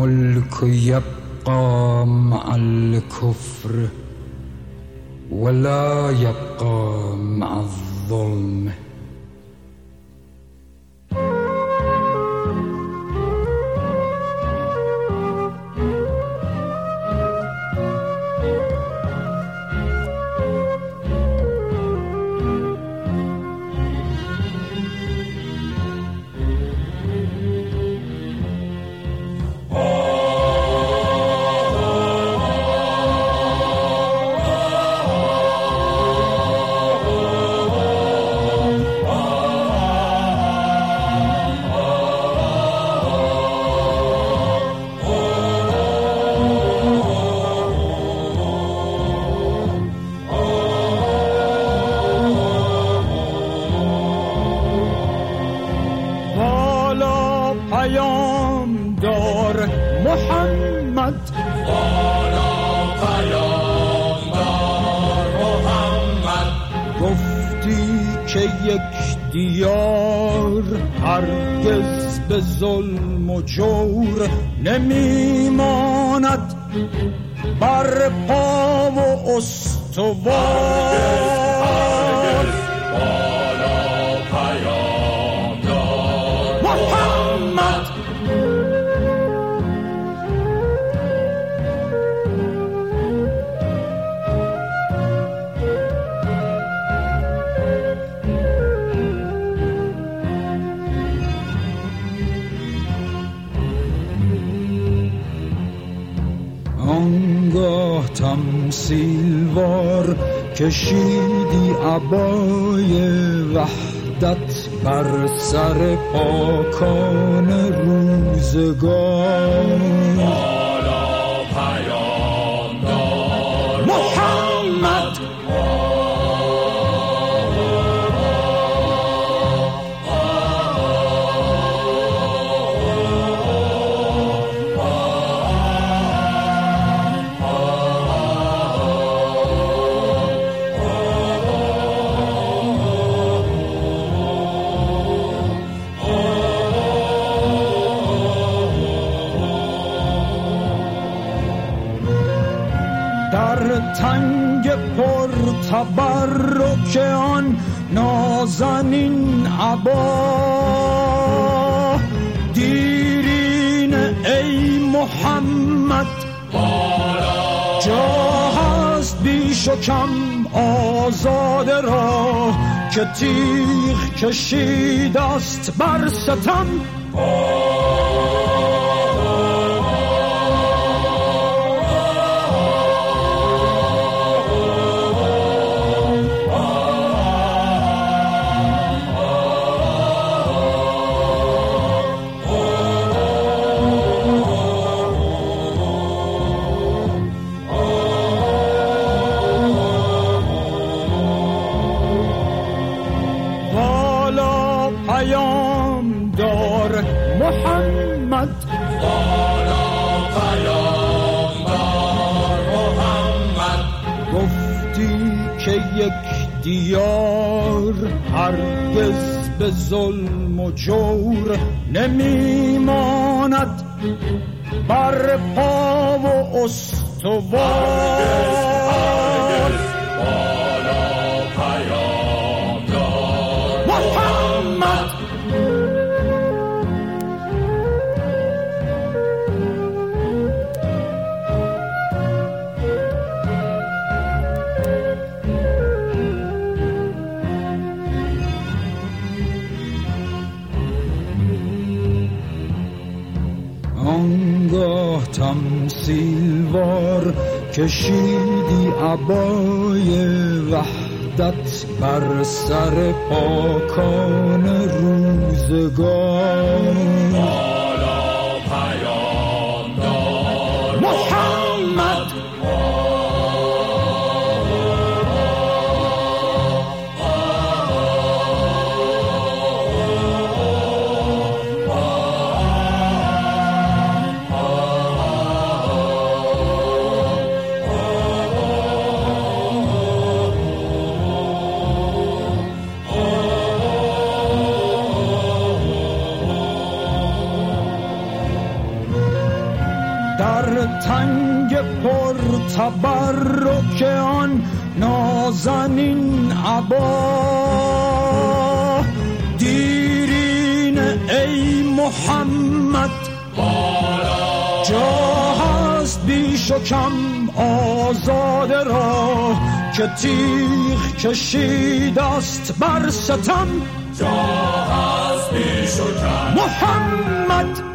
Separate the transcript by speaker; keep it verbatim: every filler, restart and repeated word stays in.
Speaker 1: الملك يبقى مع الكفر ولا يبقى مع الظلم.
Speaker 2: پیام دار محمد،
Speaker 3: بالا پیام دار محمد.
Speaker 2: گفتی که یک دیار هرگز به ظلم و جور نمیماند بر پا و استوار.
Speaker 1: آنگاه تمثیلوار کشیدی عبای وحدت بر سر پاکان روزگار.
Speaker 3: بالا پیام دار محمد،
Speaker 2: در تنگ پر تبرک آن نازنین عبا دیرین ای محمد. جا هست بیش و کم آزاده را که تیغ کشید است بر ستم. پیام دار محمد،
Speaker 3: بالا پیام دار محمد.
Speaker 2: گفتی که یک دیار هرگز به ظلم و جور نمیماند بر پا و استوار.
Speaker 1: آنگاه تمثیلوار کشیدی عبای وحدت بر سر پاکان روزگار.
Speaker 3: بالا پیام دار
Speaker 2: محمد، تنگ پر تبرک آن نازنین عبا دیرین ای محمد جا هست بیش و کم آزاده را که تیغ کشید است بر ستم
Speaker 3: جا هست بیش و کم
Speaker 2: محمد